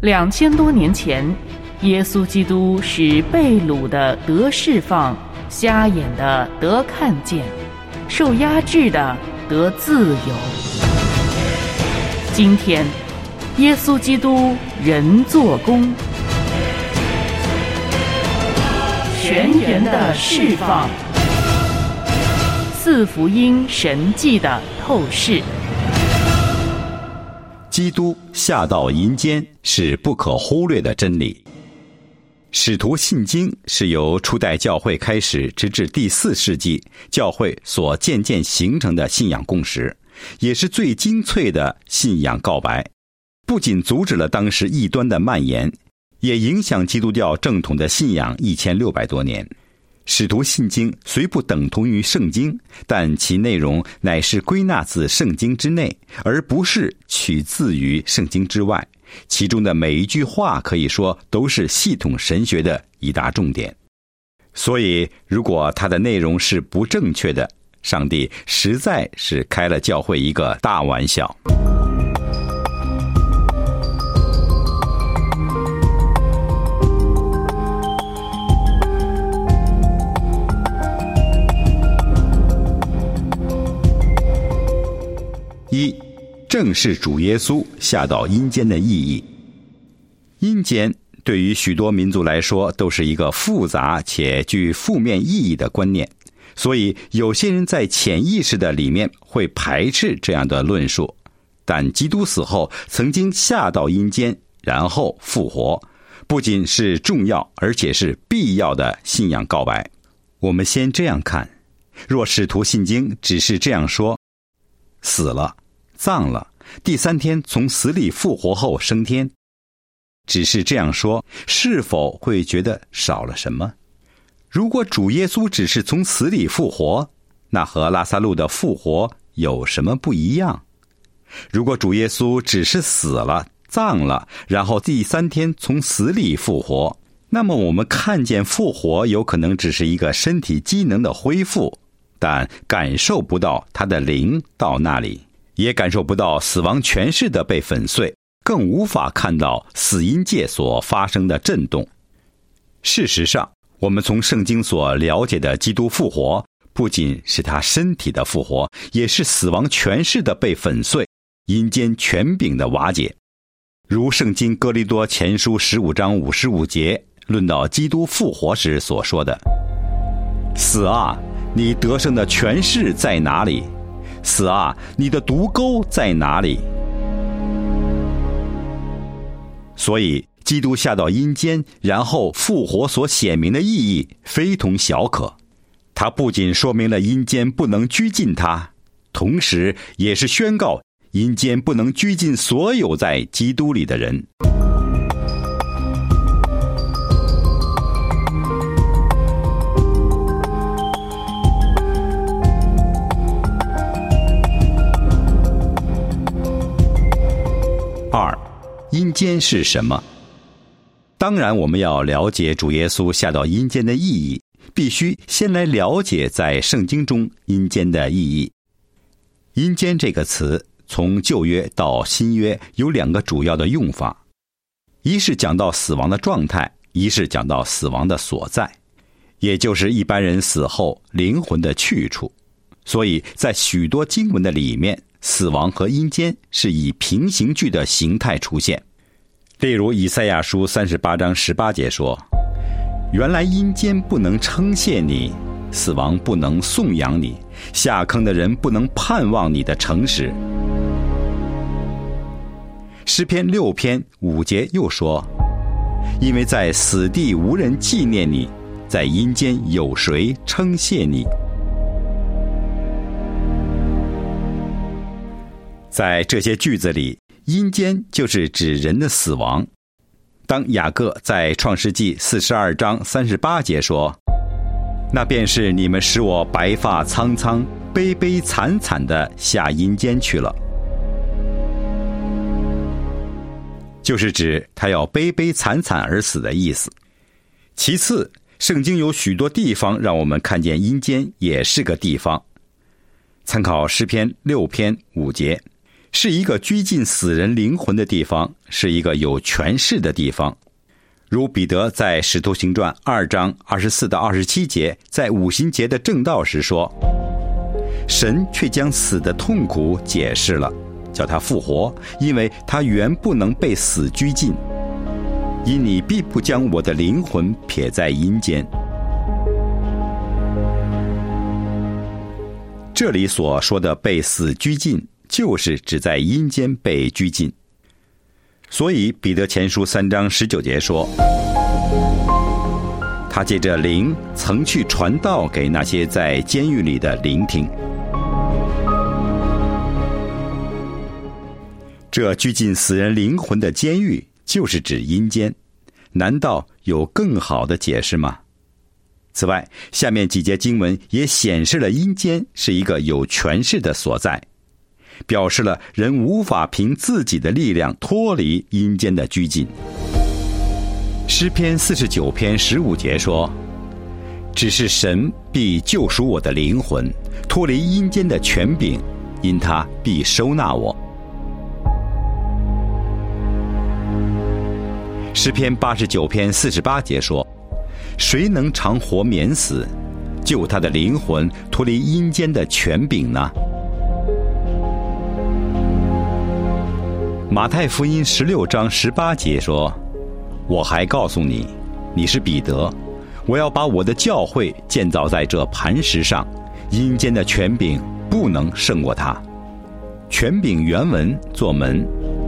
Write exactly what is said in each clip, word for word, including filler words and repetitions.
两千多年前，耶稣基督使被掳的得释放，瞎眼的得看见，受压制的得自由。今天，耶稣基督人做工，全员的释放，四福音神迹的透视。 基督下到阴间是不可忽略的真理。使徒信经是由初代教会开始直至第四世纪教会所渐渐形成的信仰共识，也是最精粹的信仰告白。不仅阻止了当时异端的蔓延，也影响基督教正统的信仰一千六百多年。使徒信经虽不等同于圣经，但其内容乃是归纳自圣经之内，而不是取自于圣经之外。其中的每一句话可以说都是系统神学的一大重点。所以如果它的内容是不正确的，上帝实在是开了教会一个大玩笑。一，正是主耶稣下到阴间的意义。阴间对于许多民族来说都是一个复杂且具负面意义的观念，所以有些人在潜意识的里面会排斥这样的论述。但基督死后曾经下到阴间，然后复活，不仅是重要，而且是必要的信仰告白。我们先这样看，若使徒信经只是这样说，死了葬了，第三天从死里复活后升天，只是这样说，是否会觉得少了什么？如果主耶稣只是从死里复活，那和拉撒路的复活有什么不一样？如果主耶稣只是死了葬了，然后第三天从死里复活，那么我们看见复活有可能只是一个身体机能的恢复，但感受不到他的灵到那里，也感受不到死亡权势的被粉碎，更无法看到死阴界所发生的震动。事实上，我们从圣经所了解的基督复活，不仅是他身体的复活，也是死亡权势的被粉碎，阴间权柄的瓦解。如圣经哥林多前书十五章五十五节论到基督复活时所说的：死啊，你得胜的权势在哪里？死啊，你的毒钩在哪里？所以基督下到阴间然后复活所显明的意义非同小可。它不仅说明了阴间不能拘禁他，同时也是宣告阴间不能拘禁所有在基督里的人。二，阴间是什么？当然，我们要了解主耶稣下到阴间的意义，必须先来了解在圣经中阴间的意义。阴间这个词从旧约到新约有两个主要的用法，一是讲到死亡的状态，一是讲到死亡的所在，也就是一般人死后灵魂的去处。所以在许多经文的里面，死亡和阴间是以平行句的形态出现。例如以赛亚书三十八章十八节说：原来阴间不能称谢你，死亡不能颂扬你，下坑的人不能盼望你的诚实。诗篇六篇五节又说：因为在死地无人纪念你，在阴间有谁称谢你？在这些句子里，阴间就是指人的死亡。当雅各在创世纪四十二章三十八节说：那便是你们使我白发苍苍，悲悲惨惨地下阴间去了，就是指他要悲悲惨惨而死的意思。其次，圣经有许多地方让我们看见阴间也是个地方。参考诗篇六篇五节： 是一个拘禁死人灵魂的地方，是一个有权势的地方。如彼得在使徒行传二章二十四到二十七节，在五旬节的正道时说，神却将死的痛苦解释了，叫他复活，因为他原不能被死拘禁，因你必不将我的灵魂撇在阴间。这里所说的被死拘禁，就是指在阴间被拘禁。所以彼得前书三章十九节说，他借着灵曾去传道给那些在监狱里的聆听。这拘禁死人灵魂的监狱就是指阴间，难道有更好的解释吗？此外，下面几节经文也显示了阴间是一个有权势的所在，表示了人无法凭自己的力量脱离阴间的拘禁。诗篇四十九篇十五节说，只是神必救赎我的灵魂，脱离阴间的权柄，因他必收纳我。诗篇八十九篇四十八节说，谁能长活免死，救他的灵魂脱离阴间的权柄呢？马太福音十六章十八节说，我还告诉你，你是彼得，我要把我的教会建造在这磐石上，阴间的权柄不能胜过它。权柄原文作门。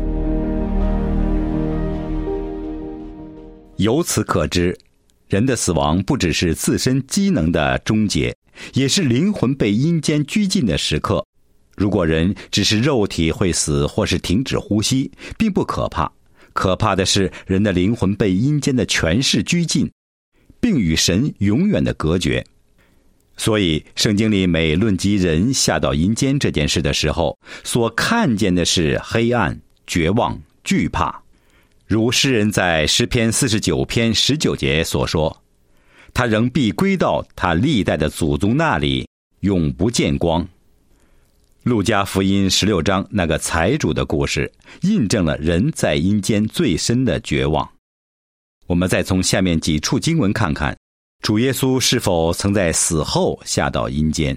由此可知，人的死亡不只是自身机能的终结，也是灵魂被阴间拘禁的时刻。如果人只是肉体会死或是停止呼吸，并不可怕，可怕的是人的灵魂被阴间的权势拘禁，并与神永远的隔绝。所以圣经里每论及人下到阴间这件事的时候，所看见的是黑暗、绝望、惧怕。如诗人在诗篇四十九篇十九节所说，他仍必归到他历代的祖宗那里，永不见光。路加福音十六章那个财主的故事，印证了人在阴间最深的绝望。我们再从下面几处经文看看，主耶稣是否曾在死后下到阴间。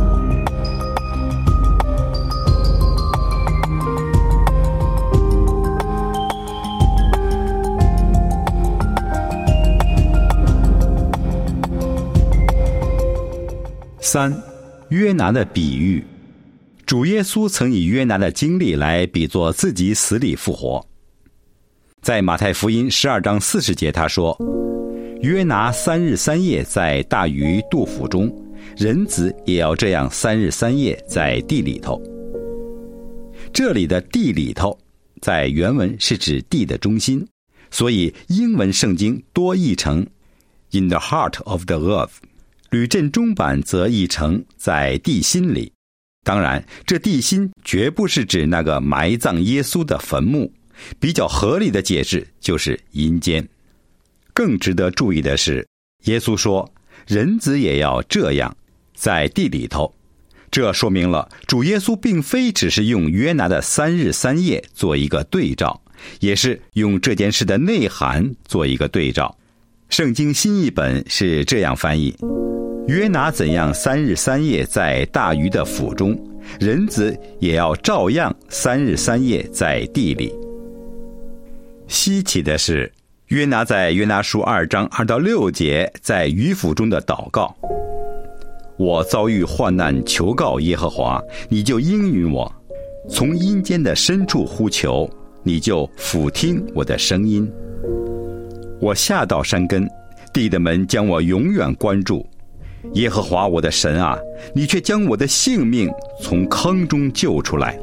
三、约拿的比喻。主耶稣曾以约拿的经历来比作自己死里复活。在马太福音十二章四十节他说，约拿三日三夜在大鱼肚腹中，人子也要这样三日三夜在地里头。这里的地里头在原文是指地的中心，所以英文圣经多译成 in the heart of the earth， 吕振中版则译成在地心里。当然，这地心绝不是指那个埋葬耶稣的坟墓，比较合理的解释就是阴间。更值得注意的是，耶稣说人子也要这样在地里头，这说明了主耶稣并非只是用约拿的三日三夜做一个对照，也是用这件事的内涵做一个对照。圣经新译本是这样翻译，约拿怎样三日三夜在大鱼的腹中，人子也要照样三日三夜在地里。稀奇的是，约拿在约拿书二章二到六节在鱼腹中的祷告，我遭遇患难求告耶和华，你就应允我，从阴间的深处呼求，你就俯听我的声音。我下到山根，地的门将我永远关住。耶和华我的神啊，你却将我的性命从坑中救出来。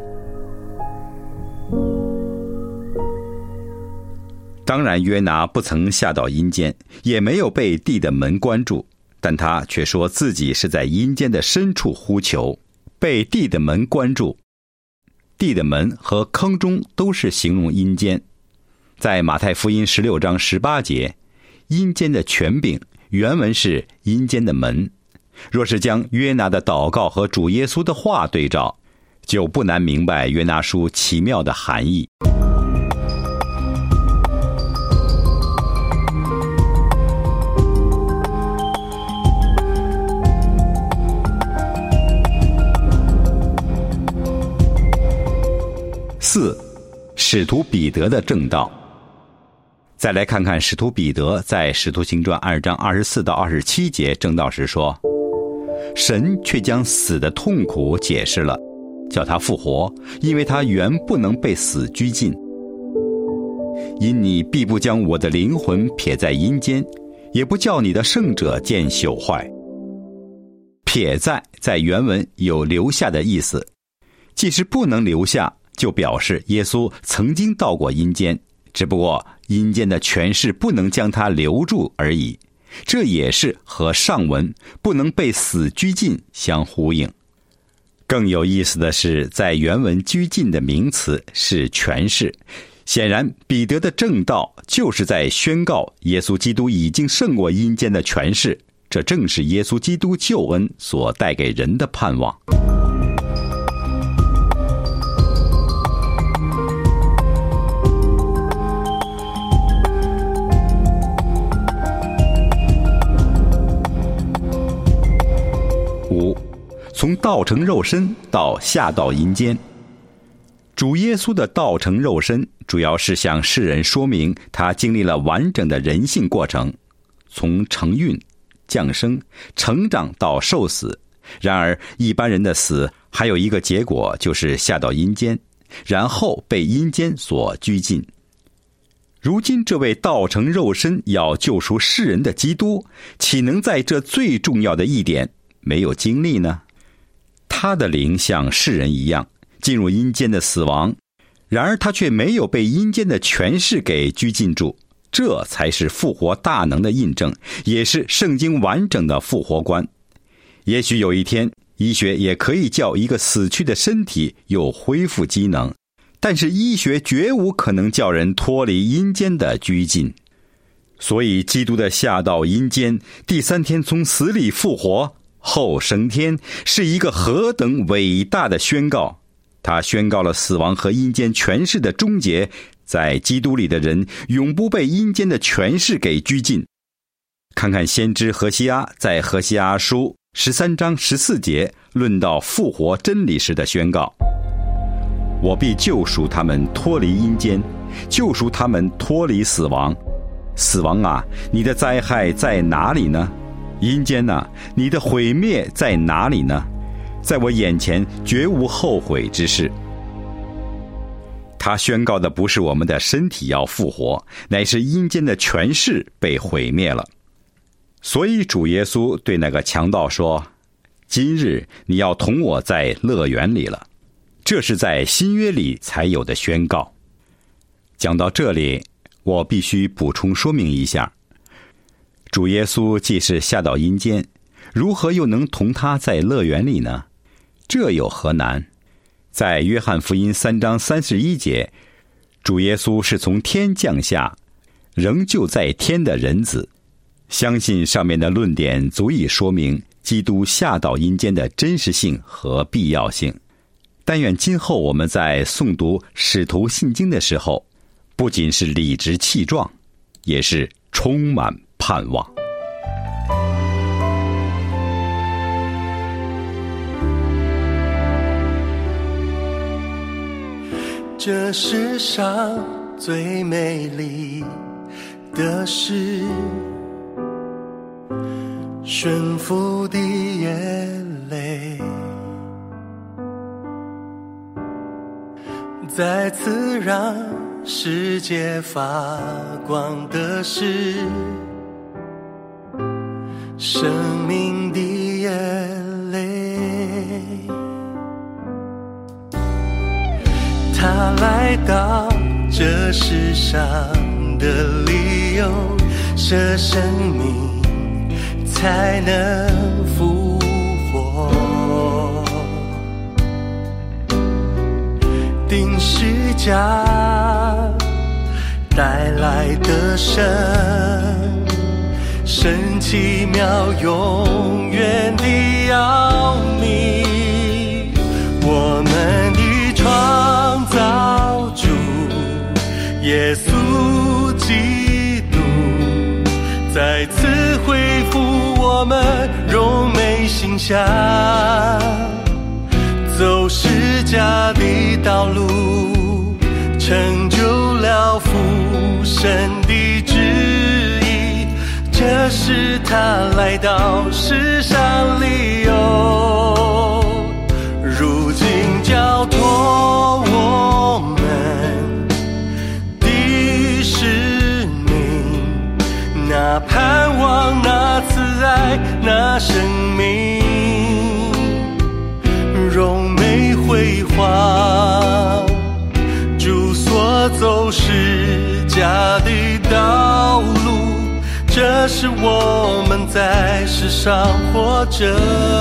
当然，约拿不曾下到阴间，也没有被地的门关住，但他却说自己是在阴间的深处呼求，被地的门关住。地的门和坑中都是形容阴间。在马太福音十六章十八节，阴间的权柄原文是阴间的门。若是将约拿的祷告和主耶稣的话对照， 就不难明白约拿书奇妙的含义。四，使徒彼得的正道。再来看看使徒彼得在使徒行传二章二十四到二十七节正道时说，神却将死的痛苦解释了，叫他复活，因为他原不能被死拘禁。因你必不将我的灵魂撇在阴间，也不叫你的圣者见朽坏。撇在在原文有留下的意思，即使不能留下，就表示耶稣曾经到过阴间，只不过阴间的权势不能将他留住而已。这也是和上文不能被死拘禁相呼应。更有意思的是，在原文拘禁的名词是权势，显然彼得的正道就是在宣告耶稣基督已经胜过阴间的权势，这正是耶稣基督救恩所带给人的盼望。五，从道成肉身到下到阴间。主耶稣的道成肉身主要是向世人说明他经历了完整的人性过程，从承孕、降生、成长到受死。然而一般人的死还有一个结果，就是下到阴间，然后被阴间所拘禁。如今这位道成肉身要救赎世人的基督，岂能在这最重要的一点没有经历呢？他的灵像世人一样进入阴间的死亡，然而他却没有被阴间的权势给拘禁住，这才是复活大能的印证，也是圣经完整的复活观。也许有一天医学也可以叫一个死去的身体又恢复机能，但是医学绝无可能叫人脱离阴间的拘禁。所以基督的下到阴间，第三天从死里复活后升天，是一个何等伟大的宣告。他宣告了死亡和阴间权势的终结，在基督里的人永不被阴间的权势给拘禁。看看先知何西阿在何西阿书十三章十四节论到复活真理时的宣告，我必救赎他们脱离阴间，救赎他们脱离死亡。死亡啊，你的灾害在哪里呢？阴间啊，你的毁灭在哪里呢？在我眼前绝无后悔之事。他宣告的不是我们的身体要复活，乃是阴间的权势被毁灭了。所以主耶稣对那个强盗说，今日你要同我在乐园里了。这是在新约里才有的宣告。讲到这里，我必须补充说明一下，主耶稣既是下到阴间，如何又能同他在乐园里呢？这有何难？在约翰福音三章三十一节，主耶稣是从天降下，仍旧在天的人子。相信上面的论点足以说明基督下到阴间的真实性和必要性。但愿今后我们在诵读使徒信经的时候，不仅是理直气壮，也是充满盼望。 这世上最美丽的事，顺服的眼泪，再次让世界发光的是生命的眼泪。他来到这世上的理由，是生命才能复活，钉十架带来的神，神奇妙永远的奥秘，我们耶稣基督再次恢复我们荣美形象，走十架的道路，成就了父神的旨意，这是他来到世上理由。如今交托我们的使命，那盼望，那慈爱，那生命，荣美辉煌，主所走十架的道路，这是我们在世上活着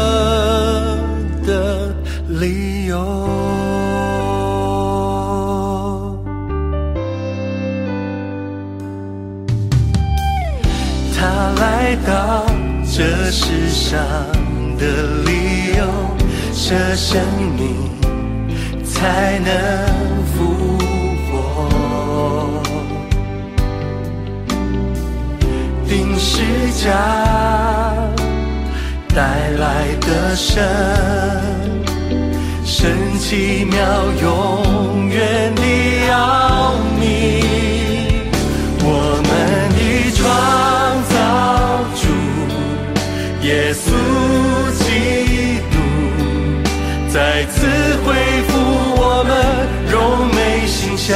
的理由。他来到这世上的理由，舍生命才能复活，钉十架带来的神，神奇妙永远的奥秘，我们的创造主耶稣基督再次恢复我们荣美形象，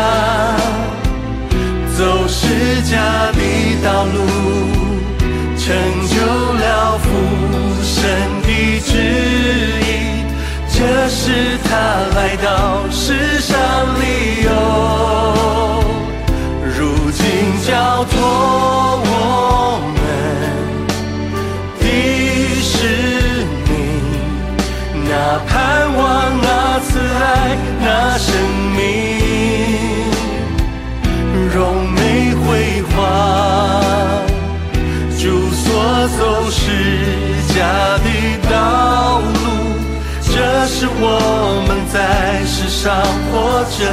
走十架的道路，成就了父神的旨意，这是他来到世上理由。如今交托我们的使命，那盼望，那慈爱，那生命，荣美辉煌，主所走十架的道路，这是我们在世上活着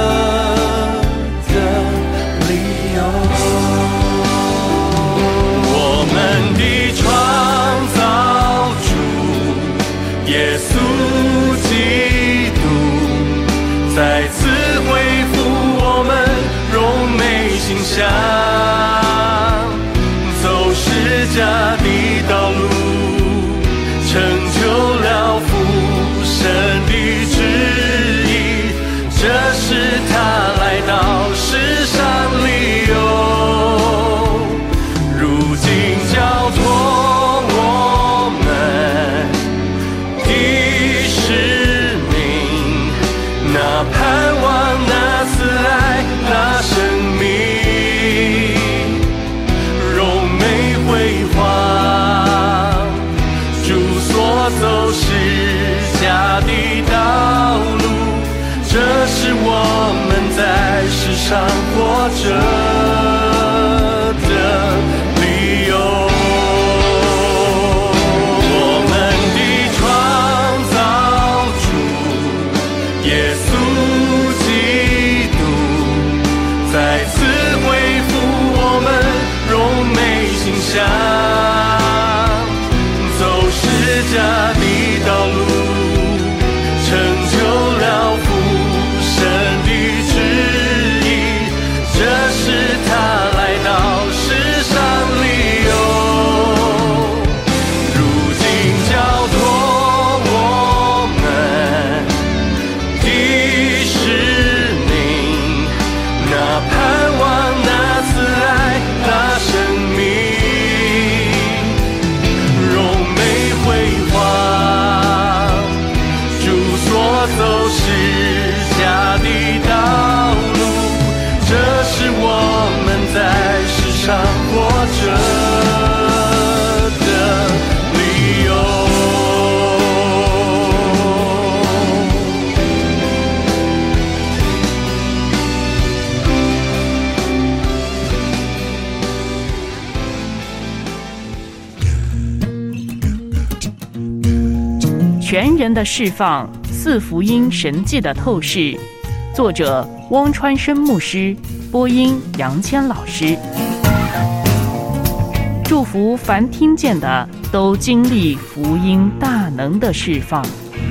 的理由。我们的创造主耶稣基督再次恢复我们荣美形象，走十架的道路，成就了父神的旨意，这是他来到世上理由。如今交托我们的使命，那盼望，那慈爱，那生命，荣美辉煌，主所走十架的道路，这是我们在世上活着的理由。我们的创造主耶稣基督再次恢复我们荣美形象，走十架的道路，成就了父神的旨意，这是他来到世上理由。如今交托我们的使命，那盼望，那慈爱，那生命，荣美辉煌，主所走十架的道路，这是我们在世上活着的理由。 全人的释放，四福音神迹的透视， 作者汪川生牧师，播音杨谦老师。祝福凡听见的都经历福音大能的释放。